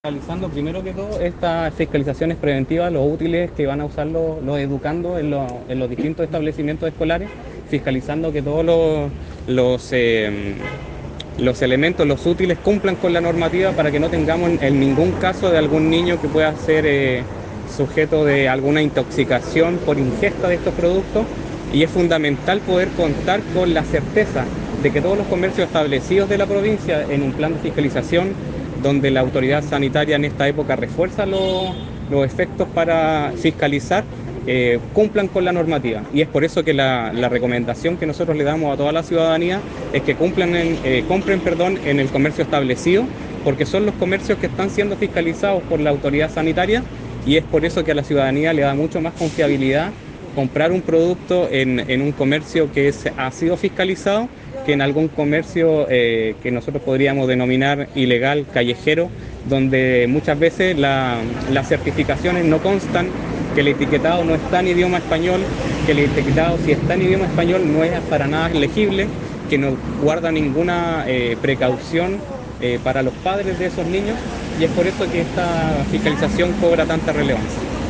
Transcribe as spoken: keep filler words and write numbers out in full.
Realizando primero que todo estas fiscalizaciones preventivas, los útiles que van a usar los, los educandos en, los, en los distintos establecimientos escolares, fiscalizando que todos los, los, eh, los elementos, los útiles cumplan con la normativa para que no tengamos en ningún caso de algún niño que pueda ser eh, sujeto de alguna intoxicación por ingesta de estos productos. Y es fundamental poder contar con la certeza de que todos los comercios establecidos de la provincia en un plan de fiscalización donde la autoridad sanitaria en esta época refuerza los, los efectos para fiscalizar, eh, cumplan con la normativa. Y es por eso que la, la recomendación que nosotros le damos a toda la ciudadanía es que cumplan en, eh, compren perdón, en el comercio establecido, porque son los comercios que están siendo fiscalizados por la autoridad sanitaria, y es por eso que a la ciudadanía le da mucho más confiabilidad comprar un producto en, en un comercio que es, ha sido fiscalizado, que en algún comercio eh, que nosotros podríamos denominar ilegal, callejero, donde muchas veces la, las certificaciones no constan, que el etiquetado no está en idioma español, que el etiquetado si está en idioma español no es para nada legible, que no guarda ninguna eh, precaución eh, para los padres de esos niños, y es por eso que esta fiscalización cobra tanta relevancia.